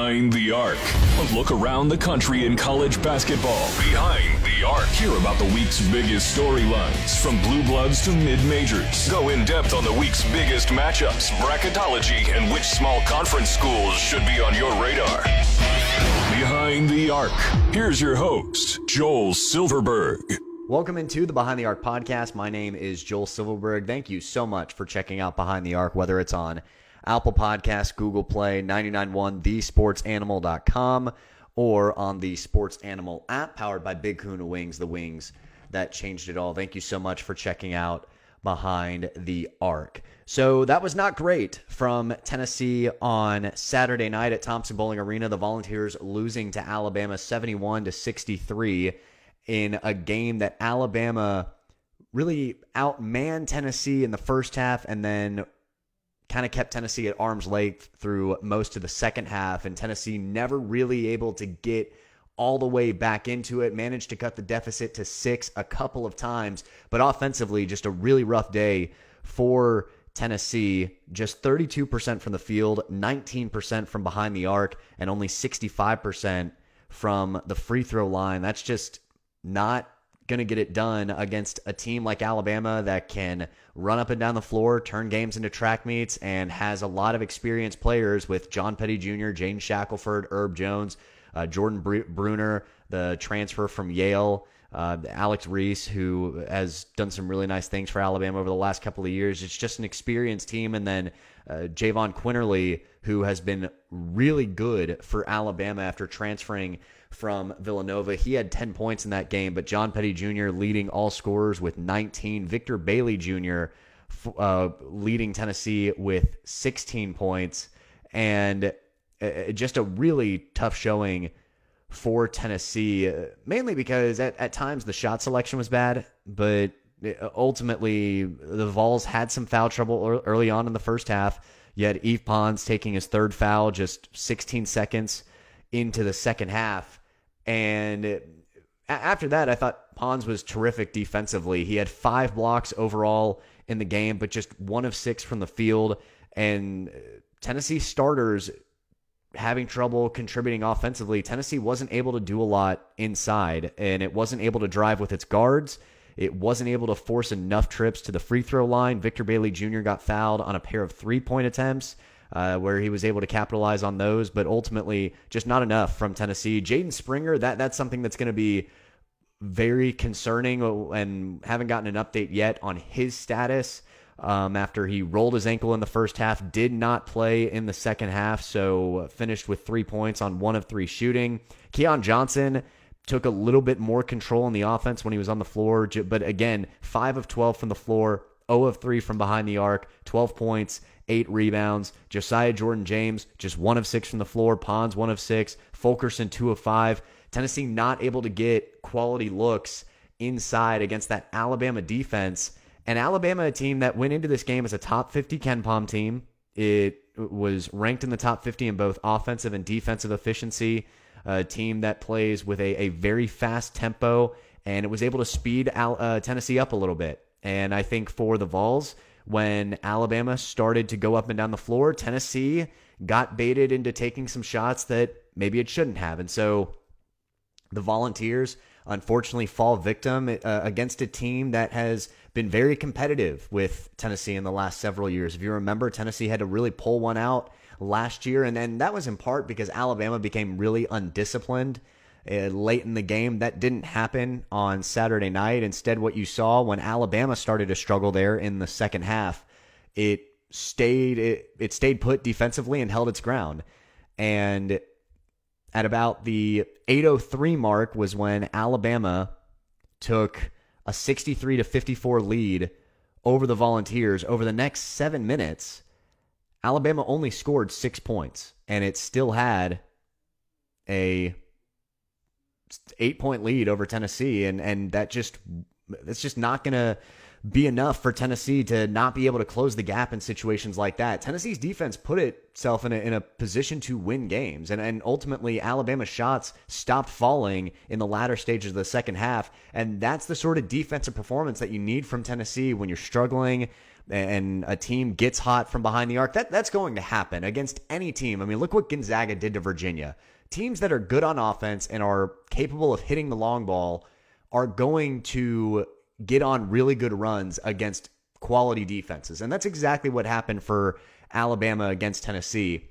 Behind the Arc, a look around the country in college basketball. Behind the Arc, hear about the week's biggest storylines, from blue bloods to mid-majors. Go in depth on the week's biggest matchups, bracketology, and which small conference schools should be on your radar. Behind the Arc, here's your host, Joel Silverberg. Welcome into the Behind the Arc podcast. My name is Joel Silverberg. Thank you so much for checking out Behind the Arc, whether it's on Apple Podcasts, Google Play, 99.1, thesportsanimal.com, or on the Sports Animal app powered by Big Kahuna Wings, the wings that changed it all. Thank you so much for checking out Behind the Arc. So that was not great from Tennessee on Saturday night at Thompson-Boling Arena. The Volunteers losing to Alabama 71-63 in a game that Alabama really outmanned Tennessee in the first half and then kind of kept Tennessee at arm's length through most of the second half, and Tennessee never really able to get all the way back into it, managed to cut the deficit to 6 a couple of times, but offensively just a really rough day for Tennessee. Just 32% from the field, 19% from behind the arc, and only 65% from the free throw line. That's just not going to get it done against a team like Alabama that can run up and down the floor, turn games into track meets, and has a lot of experienced players with John Petty Jr., Jaden Shackelford, Herb Jones, Jordan Bruner, the transfer from Yale, Alex Reese, who has done some really nice things for Alabama over the last couple of years. It's just an experienced team. And then Javon Quinterly, who has been really good for Alabama after transferring from Villanova. He had 10 points in that game, but John Petty Jr. leading all scorers with 19. Victor Bailey Jr. Leading Tennessee with 16 points. And just a really tough showing for Tennessee, mainly because at times the shot selection was bad, but ultimately the Vols had some foul trouble early on in the first half. You had Yves Pons taking his third foul just 16 seconds into the second half. And after that, I thought Pons was terrific defensively. He had 5 blocks overall in the game, but just 1 of 6 from the field. And Tennessee starters having trouble contributing offensively. Tennessee wasn't able to do a lot inside, and it wasn't able to drive with its guards. It wasn't able to force enough trips to the free throw line. Victor Bailey Jr. got fouled on a pair of 3-point attempts where he was able to capitalize on those, but ultimately just not enough from Tennessee. Jaden Springer, that's something that's going to be very concerning, and haven't gotten an update yet on his status. After he rolled his ankle in the first half, did not play in the second half, so finished with 3 points on 1 of 3 shooting. Keon Johnson took a little bit more control in the offense when he was on the floor, but again, 5 of 12 from the floor, 0 of 3 from behind the arc, 12 points, 8 rebounds. Josiah Jordan-James, just 1 of 6 from the floor. Pons, 1 of 6. Fulkerson, 2 of 5. Tennessee not able to get quality looks inside against that Alabama defense. And Alabama, a team that went into this game as a top 50 KenPom team. It was ranked in the top 50 in both offensive and defensive efficiency. A team that plays with a very fast tempo, and it was able to speed Tennessee up a little bit. And I think for the Vols, when Alabama started to go up and down the floor, Tennessee got baited into taking some shots that maybe it shouldn't have. And so the Volunteers unfortunately fall victim against a team that has been very competitive with Tennessee in the last several years. If you remember, Tennessee had to really pull one out last year, and then that was in part because Alabama became really undisciplined late in the game. That didn't happen on Saturday night. Instead, what you saw when Alabama started to struggle there in the second half, it stayed put defensively and held its ground. And at about the 8:03 mark was when Alabama took a 63-54 lead over the Volunteers. Over the next 7 minutes, Alabama only scored 6 points, and it still had a 8-point lead over Tennessee, and that's just not going to be enough for Tennessee to not be able to close the gap in situations like that. Tennessee's defense put itself in a position to win games, and ultimately Alabama's shots stopped falling in the latter stages of the second half, and that's the sort of defensive performance that you need from Tennessee when you're struggling and a team gets hot from behind the arc. That's going to happen against any team. I mean, look what Gonzaga did to Virginia. Teams that are good on offense and are capable of hitting the long ball are going to get on really good runs against quality defenses. And that's exactly what happened for Alabama against Tennessee.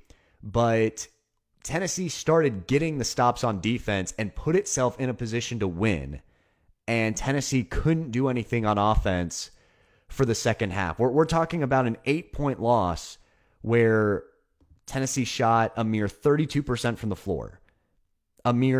But Tennessee started getting the stops on defense and put itself in a position to win. And Tennessee couldn't do anything on offense for the second half. We're talking about an 8-point loss where Tennessee shot a mere 32% from the floor, a mere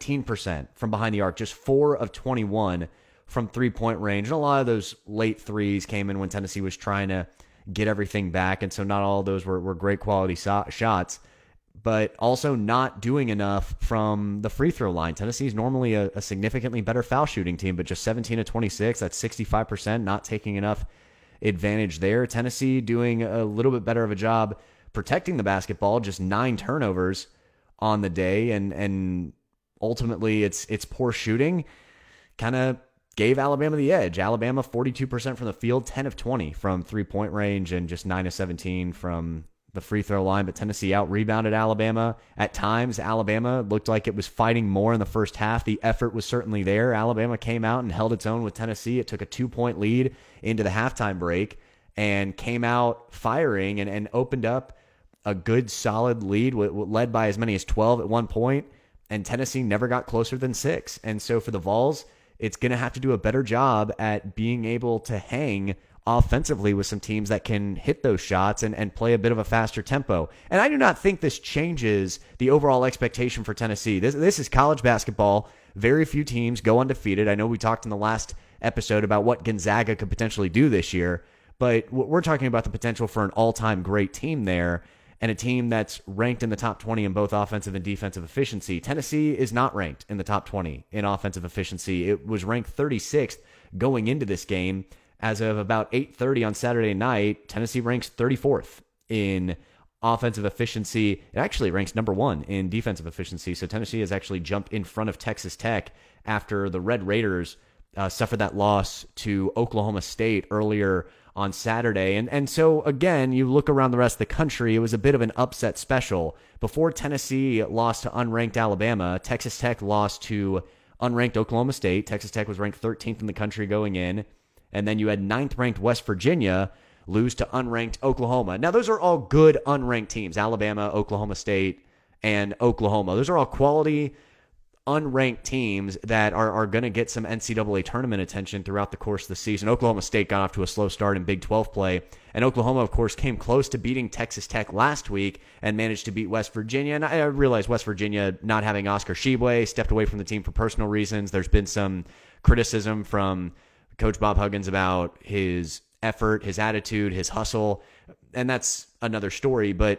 19% from behind the arc, just 4 of 21 from three-point range. And a lot of those late threes came in when Tennessee was trying to get everything back, and so not all of those were great quality shots, but also not doing enough from the free throw line. Tennessee is normally a significantly better foul shooting team, but just 17 of 26, that's 65%, not taking enough advantage there. Tennessee doing a little bit better of a job protecting the basketball, just 9 turnovers on the day, and ultimately it's poor shooting kind of gave Alabama the edge. Alabama 42% from the field, 10 of 20 from three-point range, and just 9 of 17 from the free throw line. But Tennessee out-rebounded Alabama. At times, Alabama looked like it was fighting more in the first half. The effort was certainly there. Alabama came out and held its own with Tennessee. It took a 2-point lead into the halftime break and came out firing and opened up a good, solid lead, led by as many as 12 at one point, and Tennessee never got closer than 6. And so for the Vols, it's going to have to do a better job at being able to hang offensively with some teams that can hit those shots and play a bit of a faster tempo. And I do not think this changes the overall expectation for Tennessee. This is college basketball. Very few teams go undefeated. I know we talked in the last episode about what Gonzaga could potentially do this year, but we're talking about the potential for an all-time great team there, and a team that's ranked in the top 20 in both offensive and defensive efficiency. Tennessee is not ranked in the top 20 in offensive efficiency. It was ranked 36th going into this game. As of about 8:30 on Saturday night, Tennessee ranks 34th in offensive efficiency. It actually ranks number 1 in defensive efficiency. So Tennessee has actually jumped in front of Texas Tech after the Red Raiders suffered that loss to Oklahoma State earlier on Saturday. And so, again, you look around the rest of the country, it was a bit of an upset special. Before Tennessee lost to unranked Alabama, Texas Tech lost to unranked Oklahoma State. Texas Tech was ranked 13th in the country going in. And then you had 9th-ranked West Virginia lose to unranked Oklahoma. Now, those are all good unranked teams, Alabama, Oklahoma State, and Oklahoma. Those are all quality unranked teams that are going to get some NCAA tournament attention throughout the course of the season. Oklahoma State got off to a slow start in Big 12 play, and Oklahoma, of course, came close to beating Texas Tech last week and managed to beat West Virginia. And I realize West Virginia not having Oscar Tshiebwe stepped away from the team for personal reasons. There's been some criticism from Coach Bob Huggins about his effort, his attitude, his hustle, and that's another story. But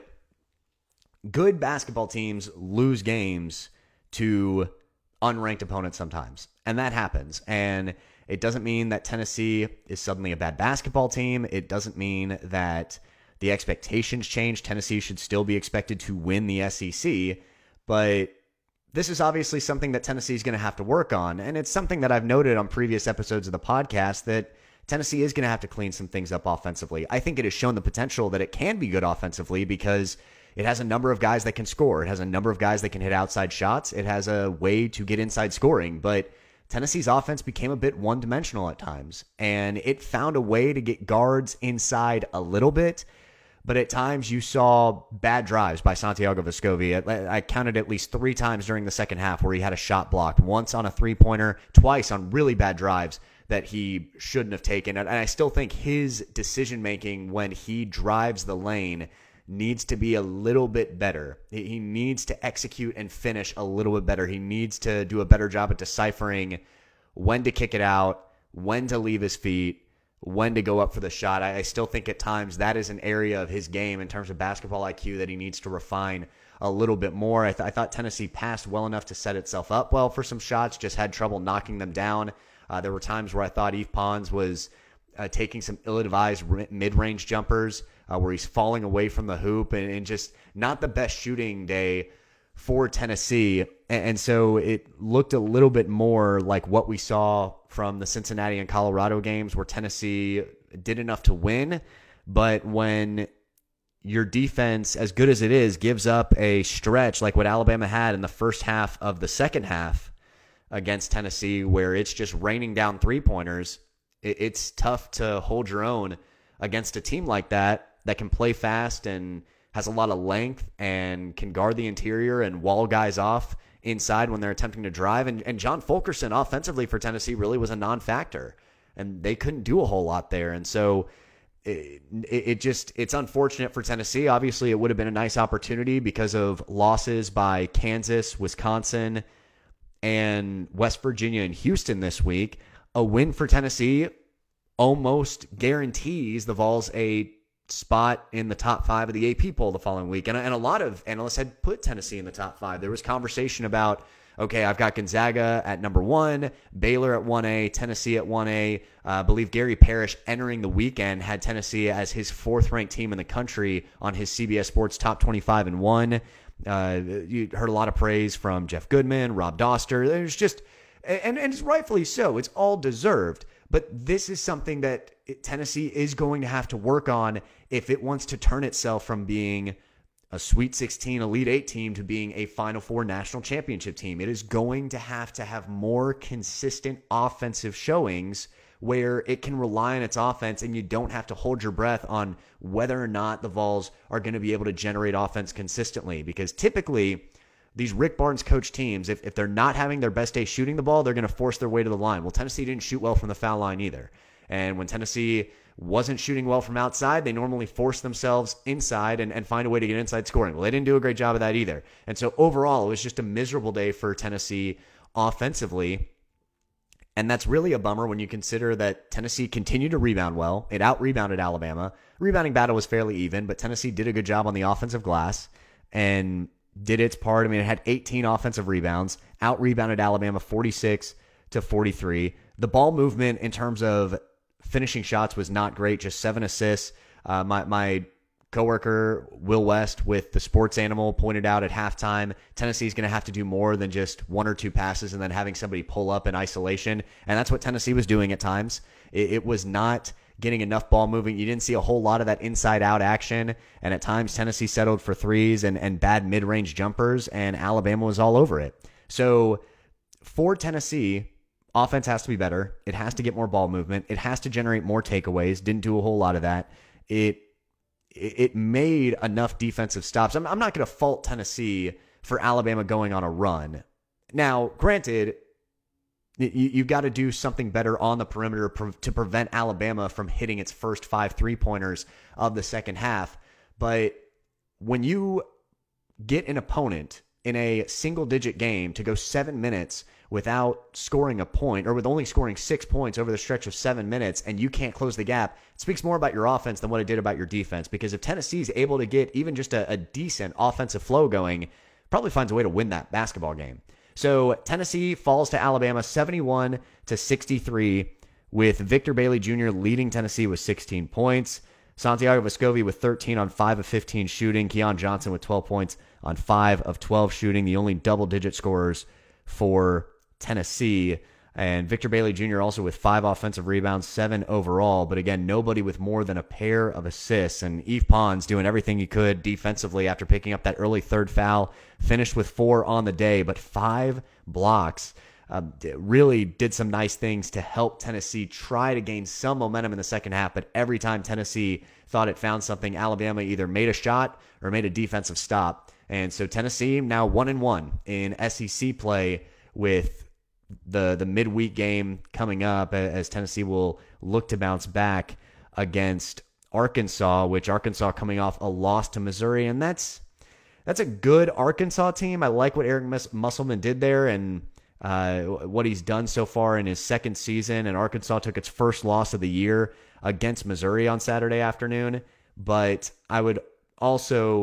good basketball teams lose games to unranked opponents sometimes, and that happens. And it doesn't mean that Tennessee is suddenly a bad basketball team. It doesn't mean that the expectations change. Tennessee should still be expected to win the SEC, but this is obviously something that Tennessee is going to have to work on, and it's something that I've noted on previous episodes of the podcast that Tennessee is going to have to clean some things up offensively. I think it has shown the potential that it can be good offensively because it has a number of guys that can score. It has a number of guys that can hit outside shots. It has a way to get inside scoring, but Tennessee's offense became a bit one-dimensional at times, and it found a way to get guards inside a little bit, but at times you saw bad drives by Santiago Vescovi. I counted at least 3 times during the second half where he had a shot blocked, once on a three-pointer, twice on really bad drives that he shouldn't have taken. And I still think his decision-making when he drives the lane needs to be a little bit better. He needs to execute and finish a little bit better. He needs to do a better job at deciphering when to kick it out, when to leave his feet, when to go up for the shot. I still think at times that is an area of his game in terms of basketball IQ that he needs to refine a little bit more. I thought Tennessee passed well enough to set itself up well for some shots, just had trouble knocking them down. There were times where I thought Yves Pons was taking some ill-advised mid-range jumpers where he's falling away from the hoop and just not the best shooting day for Tennessee. And so it looked a little bit more like what we saw from the Cincinnati and Colorado games where Tennessee did enough to win. But when your defense, as good as it is, gives up a stretch like what Alabama had in the first half of the second half against Tennessee, where it's just raining down three-pointers, it's tough to hold your own against a team like that can play fast and has a lot of length and can guard the interior and wall guys off inside when they're attempting to drive. And John Fulkerson offensively for Tennessee really was a non-factor, and they couldn't do a whole lot there. And so it's unfortunate for Tennessee. Obviously, it would have been a nice opportunity because of losses by Kansas, Wisconsin, and West Virginia and Houston this week. A win for Tennessee almost guarantees the Vols a spot in the top 5 of the AP poll the following week. And a lot of analysts had put Tennessee in the top 5. There was conversation about, okay, I've got Gonzaga at number 1, Baylor at 1A, Tennessee at 1A. I believe Gary Parrish entering the weekend had Tennessee as his 4th-ranked team in the country on his CBS Sports Top 25 and 1. You heard a lot of praise from Jeff Goodman, Rob Doster. There's just, and it's rightfully so. It's all deserved. But this is something that Tennessee is going to have to work on if it wants to turn itself from being a Sweet 16 Elite 8 team to being a Final Four national championship team. It is going to have more consistent offensive showings where it can rely on its offense and you don't have to hold your breath on whether or not the Vols are going to be able to generate offense consistently. Because typically, these Rick Barnes coach teams, if they're not having their best day shooting the ball, they're going to force their way to the line. Well, Tennessee didn't shoot well from the foul line either. And when Tennessee wasn't shooting well from outside, they normally force themselves inside and find a way to get inside scoring. Well, they didn't do a great job of that either. And so overall, it was just a miserable day for Tennessee offensively. And that's really a bummer when you consider that Tennessee continued to rebound well. It out-rebounded Alabama. Rebounding battle was fairly even, but Tennessee did a good job on the offensive glass and did its part. I mean, it had 18 offensive rebounds, out-rebounded Alabama 46-43. The ball movement in terms of finishing shots was not great, just 7 assists. My coworker, Will West, with the Sports Animal, pointed out at halftime, Tennessee's going to have to do more than just 1 or 2 passes and then having somebody pull up in isolation. And that's what Tennessee was doing at times. It was not getting enough ball moving. You didn't see a whole lot of that inside-out action. And at times, Tennessee settled for threes and bad mid-range jumpers, and Alabama was all over it. So for Tennessee, offense has to be better. It has to get more ball movement. It has to generate more takeaways. Didn't do a whole lot of that. It made enough defensive stops. I'm not going to fault Tennessee for Alabama going on a run. Now, granted, you've got to do something better on the perimeter to prevent Alabama from hitting its first 5 3-pointers of the second half. But when you get an opponent in a single-digit game to go 7 minutes without scoring a point, or with only scoring 6 points over the stretch of 7 minutes, and you can't close the gap, it speaks more about your offense than what it did about your defense. Because if Tennessee's able to get even just a decent offensive flow going, probably finds a way to win that basketball game. So Tennessee falls to Alabama 71-63, with Victor Bailey Jr. leading Tennessee with 16 points. Santiago Vescovi with 13 on 5 of 15 shooting. Keon Johnson with 12 points on 5 of 12 shooting, the only double-digit scorers for Tennessee. And Victor Bailey Jr. also with 5 offensive rebounds, 7 overall. But again, nobody with more than a pair of assists. And Yves Pons doing everything he could defensively after picking up that early third foul. Finished with 4 on the day, but 5 blocks. Really did some nice things to help Tennessee try to gain some momentum in the second half. But every time Tennessee thought it found something, Alabama either made a shot or made a defensive stop. And so Tennessee now 1-1 in SEC play, with the midweek game coming up, as Tennessee will look to bounce back against Arkansas, which Arkansas coming off a loss to Missouri. And that's a good Arkansas team. I like what Eric Musselman did there and what he's done so far in his second season. And Arkansas took its first loss of the year against Missouri on Saturday afternoon. But I would also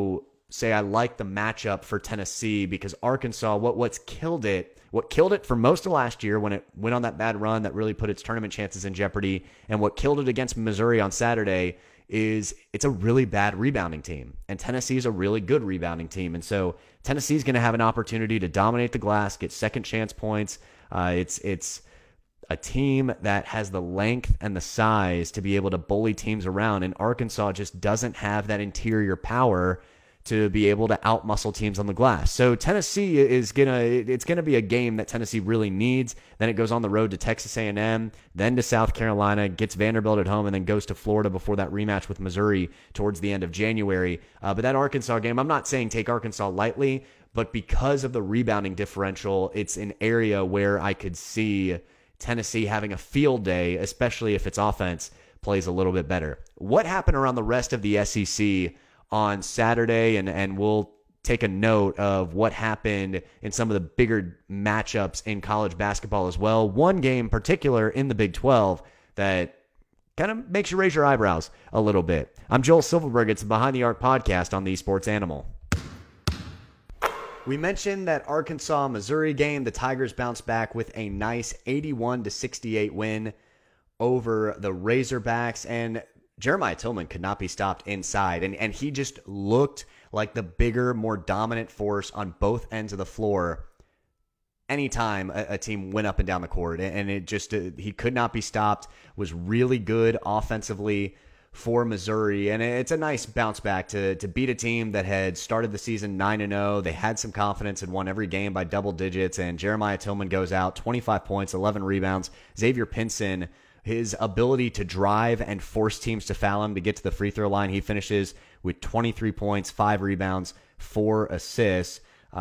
say I like the matchup for Tennessee because Arkansas, what killed it for most of last year when it went on that bad run that really put its tournament chances in jeopardy, and what killed it against Missouri on Saturday is it's a really bad rebounding team. And Tennessee is a really good rebounding team. And so Tennessee's going to have an opportunity to dominate the glass, get second chance points. It's a team that has the length and the size to be able to bully teams around, and Arkansas just doesn't have that interior power to be able to outmuscle teams on the glass. So Tennessee it's gonna be a game that Tennessee really needs. Then it goes on the road to Texas A&M, then to South Carolina, gets Vanderbilt at home, and then goes to Florida before that rematch with Missouri towards the end of January. But that Arkansas game, I'm not saying take Arkansas lightly, but because of the rebounding differential, it's an area where I could see Tennessee having a field day, especially if its offense plays a little bit better. What happened around the rest of the SEC on Saturday, and we'll take a note of what happened in some of the bigger matchups in college basketball as well. One game in particular in the Big 12 that kind of makes you raise your eyebrows a little bit. I'm Joel Silverberg. It's the Behind the Arc podcast on the Sports Animal. We mentioned that Arkansas-Missouri game. The Tigers bounced back with a nice 81-68 win over the Razorbacks, and Jeremiah Tillman could not be stopped inside, and he just looked like the bigger, more dominant force on both ends of the floor anytime a team went up and down the court, and it just he could not be stopped, was really good offensively for Missouri, and it's a nice bounce back to beat a team that had started the season 9-0. They had some confidence and won every game by double digits, and Jeremiah Tillman goes out, 25 points, 11 rebounds. Xavier Pinson, his ability to drive and force teams to foul him to get to the free throw line, he finishes with 23 points, 5 rebounds, 4 assists.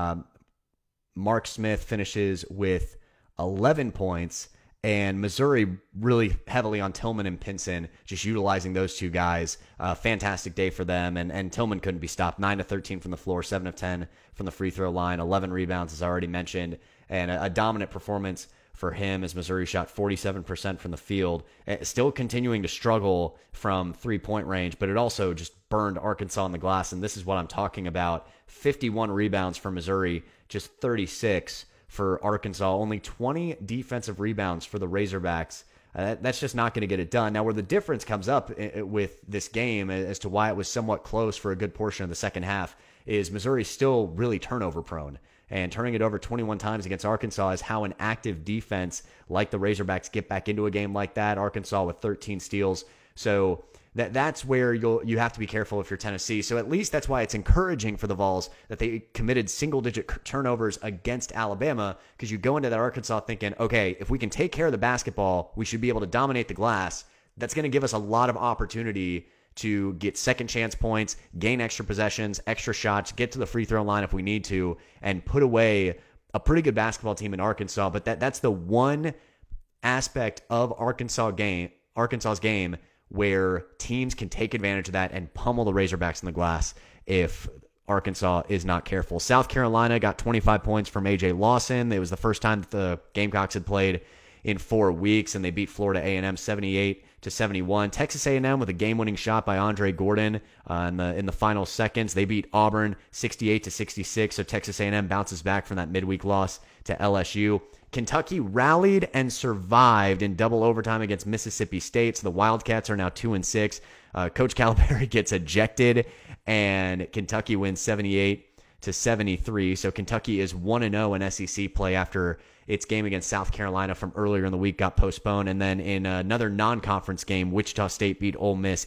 Mark Smith finishes with 11 points. And Missouri really heavily on Tillman and Pinson, just utilizing those two guys. Fantastic day for them. And Tillman couldn't be stopped. 9 of 13 from the floor, 7 of 10 from the free throw line, 11 rebounds, as I already mentioned. And a dominant performance for him as Missouri shot 47% from the field. Still continuing to struggle from three-point range, but it also just burned Arkansas on the glass. And this is what I'm talking about. 51 rebounds for Missouri, just 36 for Arkansas, only 20 defensive rebounds for the Razorbacks. That's just not going to get it done. Now, where the difference comes up with this game as to why it was somewhat close for a good portion of the second half is Missouri's still really turnover prone. And turning it over 21 times against Arkansas is how an active defense like the Razorbacks get back into a game like that. Arkansas with 13 steals. So that's where you have to be careful if you're Tennessee. So at least that's why it's encouraging for the Vols that they committed single-digit turnovers against Alabama, because you go into that Arkansas thinking, okay, if we can take care of the basketball, we should be able to dominate the glass. That's going to give us a lot of opportunity to get second chance points, gain extra possessions, extra shots, get to the free throw line if we need to, and put away a pretty good basketball team in Arkansas. But that's the one aspect of Arkansas's game where teams can take advantage of that and pummel the Razorbacks in the glass if Arkansas is not careful. South Carolina got 25 points from A.J. Lawson. It was the first time that the Gamecocks had played in 4 weeks, and they beat Florida A&M 78-71. Texas A&M with a game-winning shot by Andre Gordon in the final seconds. They beat Auburn 68-66, so Texas A&M bounces back from that midweek loss to LSU. Kentucky rallied and survived in double overtime against Mississippi State, so the Wildcats are now 2-6. Coach Calipari gets ejected, and Kentucky wins 78-73. So Kentucky is 1-0 in SEC play after its game against South Carolina from earlier in the week got postponed. And then in another non-conference game, Wichita State beat Ole Miss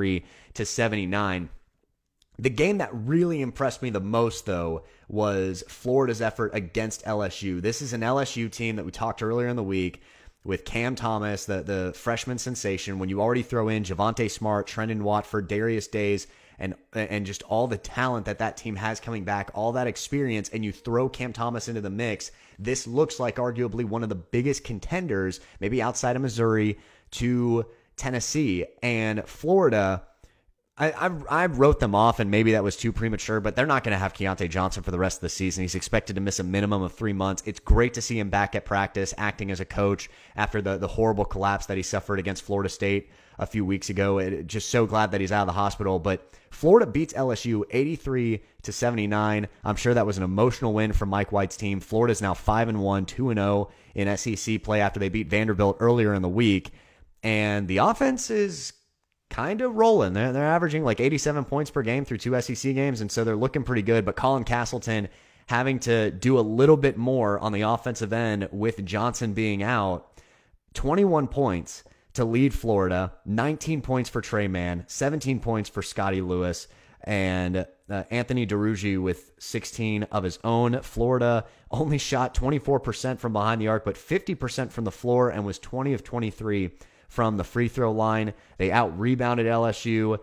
83-79. The game that really impressed me the most, though, was Florida's effort against LSU. This is an LSU team that we talked earlier in the week with Cam Thomas, the freshman sensation. When you already throw in Javonte Smart, Trendon Watford, Darius Days, and just all the talent that team has coming back, all that experience, and you throw Cam Thomas into the mix, this looks like arguably one of the biggest contenders, maybe outside of Missouri, to Tennessee. And Florida, I wrote them off, and maybe that was too premature, but they're not going to have Keontae Johnson for the rest of the season. He's expected to miss a minimum of 3 months. It's great to see him back at practice, acting as a coach after the horrible collapse that he suffered against Florida State a few weeks ago. Just so glad that he's out of the hospital. But Florida beats LSU 83-79. I'm sure that was an emotional win for Mike White's team. Florida's now 5-1, 2-0 in SEC play after they beat Vanderbilt earlier in the week. And the offense is kind of rolling. They're averaging like 87 points per game through 2 SEC games, and so they're looking pretty good. But Colin Castleton having to do a little bit more on the offensive end with Johnson being out. 21 points to lead Florida, 19 points for Trey Mann, 17 points for Scotty Lewis, and Anthony DeRuggi with 16 of his own. Florida only shot 24% from behind the arc, but 50% from the floor, and was 20 of 23 from the free throw line. They out-rebounded LSU.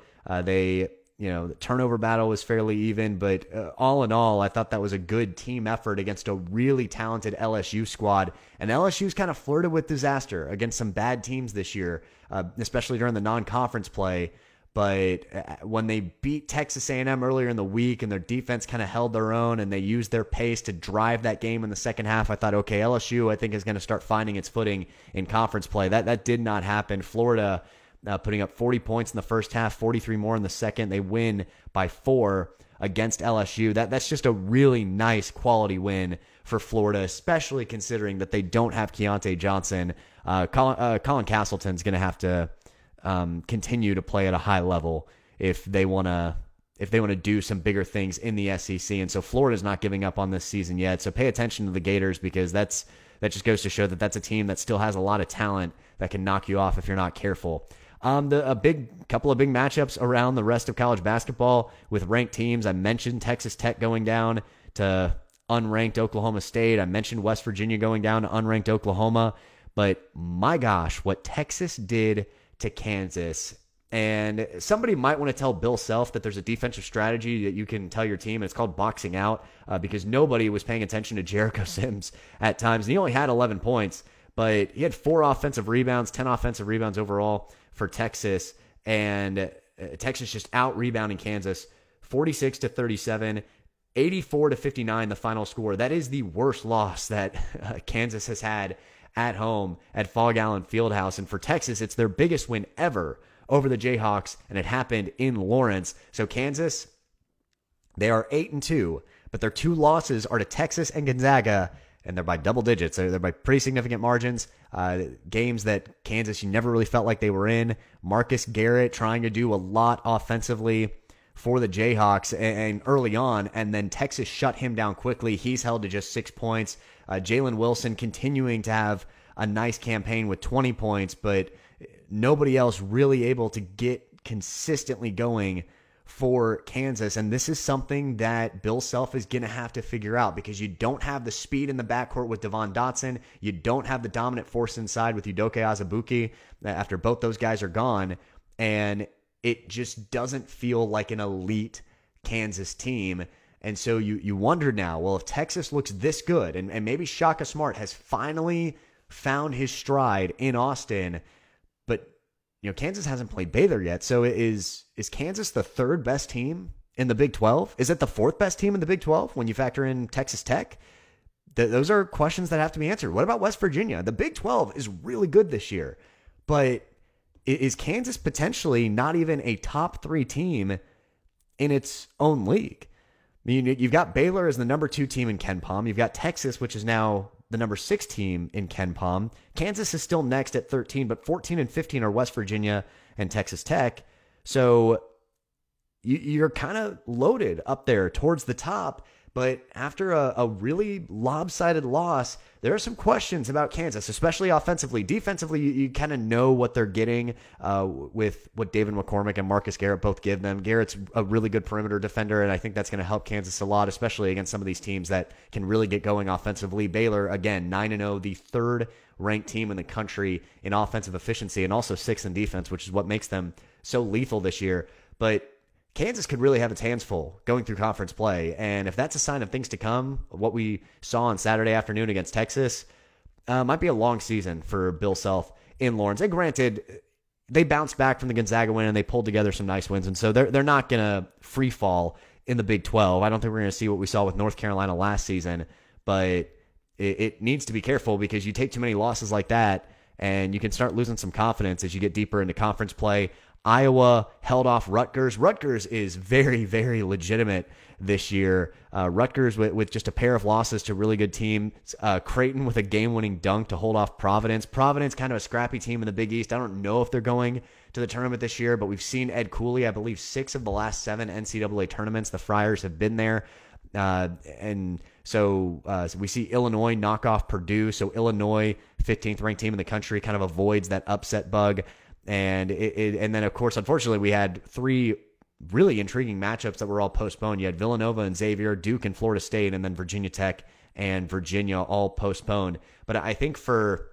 The turnover battle was fairly even, but all in all, I thought that was a good team effort against a really talented LSU squad. And LSU's kind of flirted with disaster against some bad teams this year, especially during the non-conference play. But when they beat Texas A&M earlier in the week and their defense kind of held their own and they used their pace to drive that game in the second half, I thought, okay, LSU, I think, is going to start finding its footing in conference play. That did not happen. Florida putting up 40 points in the first half, 43 more in the second. They win by 4 against LSU. That's just a really nice quality win for Florida, especially considering that they don't have Keontae Johnson. Colin Castleton's going to have to continue to play at a high level if they want to do some bigger things in the SEC. And so Florida's not giving up on this season yet. So pay attention to the Gators, because that just goes to show that that's a team that still has a lot of talent that can knock you off if you're not careful. A couple of big matchups around the rest of college basketball with ranked teams. I mentioned Texas Tech going down to unranked Oklahoma State. I mentioned West Virginia going down to unranked Oklahoma. But my gosh, what Texas did to Kansas. And somebody might want to tell Bill Self that there's a defensive strategy that you can tell your team, and it's called boxing out, because nobody was paying attention to Jericho Sims at times. And he only had 11 points, but he had 4 offensive rebounds, 10 offensive rebounds overall for Texas. And Texas just out-rebounding Kansas 46-37, 84-59 the final score. That is the worst loss that Kansas has had at home at Fog Allen Fieldhouse. And for Texas, it's their biggest win ever over the Jayhawks, and it happened in Lawrence. So Kansas, they are 8-2, but their 2 losses are to Texas and Gonzaga, and they're by double digits. They're by pretty significant margins. Games that Kansas, you never really felt like they were in. Marcus Garrett trying to do a lot offensively for the Jayhawks and early on, and then Texas shut him down quickly. He's held to just 6 points. Jalen Wilson continuing to have a nice campaign with 20 points, but nobody else really able to get consistently going for Kansas. And this is something that Bill Self is going to have to figure out, because you don't have the speed in the backcourt with Devon Dotson. You don't have the dominant force inside with Udoka Azubuike after both those guys are gone. And it just doesn't feel like an elite Kansas team. And so you wonder now, well, if Texas looks this good, and maybe Shaka Smart has finally found his stride in Austin, but Kansas hasn't played Baylor yet. So is Kansas the 3rd best team in the Big 12? Is it the 4th best team in the Big 12 when you factor in Texas Tech? Those are questions that have to be answered. What about West Virginia? The Big 12 is really good this year, but is Kansas potentially not even a top 3 team in its own league? I mean, you've got Baylor as the number 2 team in KenPom. You've got Texas, which is now the number 6 team in KenPom. Kansas is still next at 13, but 14 and 15 are West Virginia and Texas Tech. So you're kind of loaded up there towards the top. But after a really lopsided loss, there are some questions about Kansas, especially offensively. Defensively, you kind of know what they're getting with what David McCormick and Marcus Garrett both give them. Garrett's a really good perimeter defender, and I think that's going to help Kansas a lot, especially against some of these teams that can really get going offensively. Baylor, again, 9-0, the 3rd ranked team in the country in offensive efficiency, and also 6th in defense, which is what makes them so lethal this year. But Kansas could really have its hands full going through conference play. And if that's a sign of things to come, what we saw on Saturday afternoon against Texas, might be a long season for Bill Self in Lawrence. And granted, they bounced back from the Gonzaga win and they pulled together some nice wins. And so they're not going to free fall in the Big 12. I don't think we're going to see what we saw with North Carolina last season, but it needs to be careful because you take too many losses like that and you can start losing some confidence as you get deeper into conference play. Iowa held off Rutgers. Rutgers is very, very legitimate this year. Rutgers with just a pair of losses to really good teams. Creighton with a game-winning dunk to hold off Providence. Providence kind of a scrappy team in the Big East. I don't know if they're going to the tournament this year, but we've seen Ed Cooley, I believe 6 of the last 7 NCAA tournaments. The Friars have been there. And so we see Illinois knock off Purdue. So Illinois, 15th ranked team in the country, kind of avoids that upset bug. And and then, of course, unfortunately, we had 3 really intriguing matchups that were all postponed. You had Villanova and Xavier, Duke and Florida State, and then Virginia Tech and Virginia all postponed. But I think for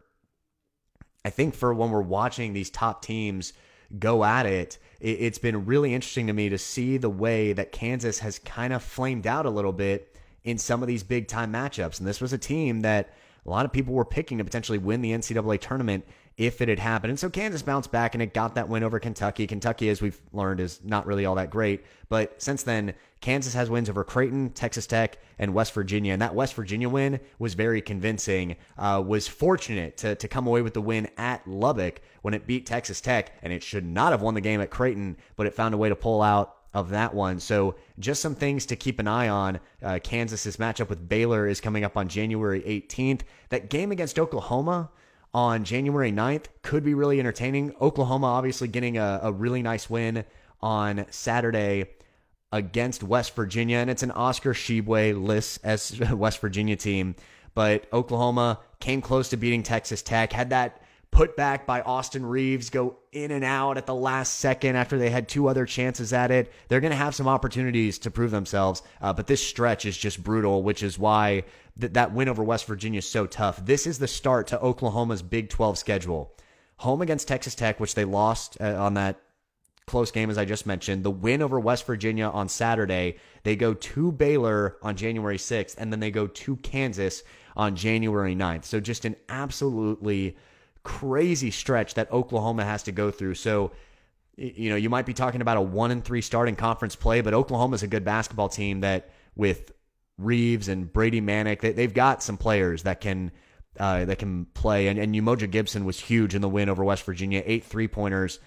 when we're watching these top teams go at it, it's been really interesting to me to see the way that Kansas has kind of flamed out a little bit in some of these big-time matchups. And this was a team that a lot of people were picking to potentially win the NCAA tournament if it had happened. And so Kansas bounced back and it got that win over Kentucky. Kentucky, as we've learned, is not really all that great. But since then, Kansas has wins over Creighton, Texas Tech, and West Virginia. And that West Virginia win was very convincing. Was fortunate to come away with the win at Lubbock when it beat Texas Tech. And it should not have won the game at Creighton, but it found a way to pull out of that one. So just some things to keep an eye on. Kansas's matchup with Baylor is coming up on January 18th. That game against Oklahoma on January 9th could be really entertaining. Oklahoma obviously getting a really nice win on Saturday against West Virginia, and it's an Oscar Tshiebwe-less as West Virginia team. But Oklahoma came close to beating Texas Tech, had that put back by Austin Reeves go in and out at the last second after they had 2 other chances at it. They're going to have some opportunities to prove themselves, but this stretch is just brutal, which is why that win over West Virginia is so tough. This is the start to Oklahoma's Big 12 schedule. Home against Texas Tech, which they lost on that close game, as I just mentioned. The win over West Virginia on Saturday. They go to Baylor on January 6th, and then they go to Kansas on January 9th. So just an absolutely crazy stretch that Oklahoma has to go through. So, you might be talking about a 1-3 start in conference play, but Oklahoma's a good basketball team that with Reeves and Brady Manick, they've got some players that can play. And Umoja Gibson was huge in the win over West Virginia, 8 3-pointers,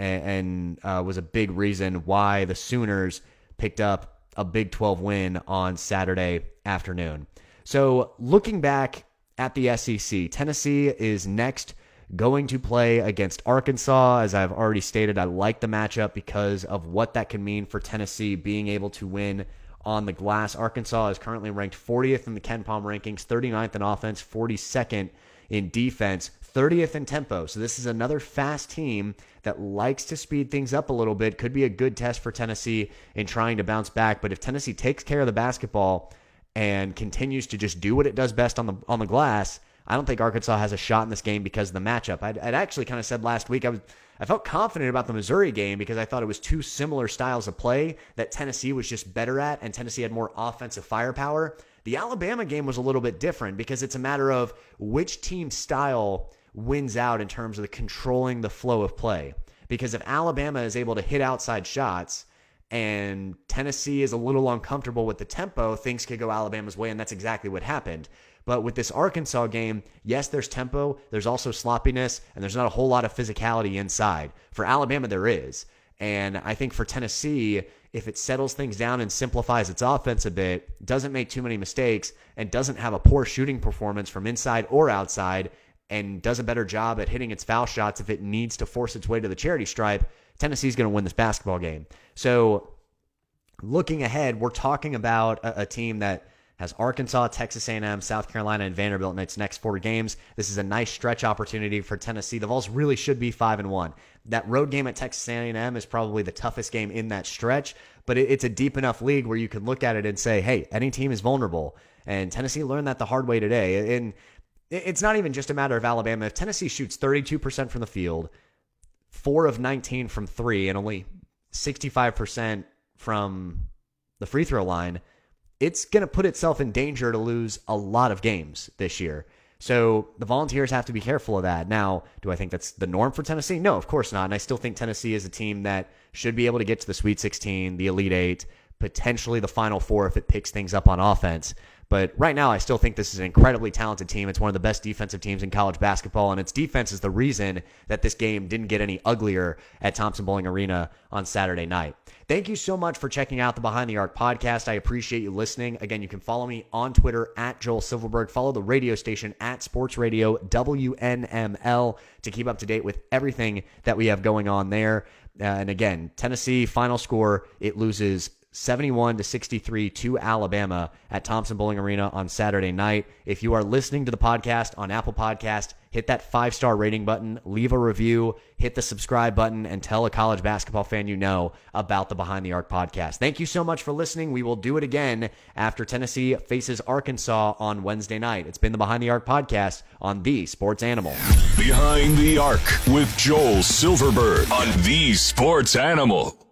and was a big reason why the Sooners picked up a Big 12 win on Saturday afternoon. So looking back at the SEC, Tennessee is next going to play against Arkansas. As I've already stated, I like the matchup because of what that can mean for Tennessee being able to win on the glass. Arkansas is currently ranked 40th in the KenPom rankings, 39th in offense, 42nd in defense, 30th in tempo. So this is another fast team that likes to speed things up a little bit. Could be a good test for Tennessee in trying to bounce back. But if Tennessee takes care of the basketball and continues to just do what it does best on the glass, I don't think Arkansas has a shot in this game because of the matchup. I'd actually kind of said last week I felt confident about the Missouri game because I thought it was 2 similar styles of play that Tennessee was just better at, and Tennessee had more offensive firepower. The Alabama game was a little bit different because it's a matter of which team's style wins out in terms of controlling the flow of play. Because if Alabama is able to hit outside shots and Tennessee is a little uncomfortable with the tempo, things could go Alabama's way, and that's exactly what happened. But with this Arkansas game, yes, there's tempo, there's also sloppiness, and there's not a whole lot of physicality inside. For Alabama, there is. And I think for Tennessee, if it settles things down and simplifies its offense a bit, doesn't make too many mistakes, and doesn't have a poor shooting performance from inside or outside, and does a better job at hitting its foul shots if it needs to force its way to the charity stripe, Tennessee's going to win this basketball game. So looking ahead, we're talking about a team that has Arkansas, Texas A&M, South Carolina, and Vanderbilt in its next 4 games. This is a nice stretch opportunity for Tennessee. The Vols really should be 5-1. That road game at Texas A&M is probably the toughest game in that stretch, but it's a deep enough league where you can look at it and say, hey, any team is vulnerable. And Tennessee learned that the hard way today. And it's not even just a matter of Alabama. If Tennessee shoots 32% from the field, 4 of 19 from 3, and only 65% from the free throw line, it's going to put itself in danger to lose a lot of games this year. So the Volunteers have to be careful of that. Now, do I think that's the norm for Tennessee? No, of course not. And I still think Tennessee is a team that should be able to get to the Sweet 16, the Elite Eight, potentially the Final Four if it picks things up on offense. But right now, I still think this is an incredibly talented team. It's one of the best defensive teams in college basketball, and its defense is the reason that this game didn't get any uglier at Thompson-Boling Arena on Saturday night. Thank you so much for checking out the Behind the Arc podcast. I appreciate you listening. Again, you can follow me on Twitter at Joel Silverberg. Follow the radio station at Sports Radio WNML to keep up to date with everything that we have going on there. And again, Tennessee, final score, it loses 71-63 to Alabama at Thompson-Boling Arena on Saturday night. If you are listening to the podcast on Apple Podcast, hit that 5-star rating button, leave a review, hit the subscribe button, and tell a college basketball fan you know about the Behind the Arc podcast. Thank you so much for listening. We will do it again after Tennessee faces Arkansas on Wednesday night. It's been the Behind the Arc podcast on The Sports Animal. Behind the Arc with Joel Silverberg on The Sports Animal.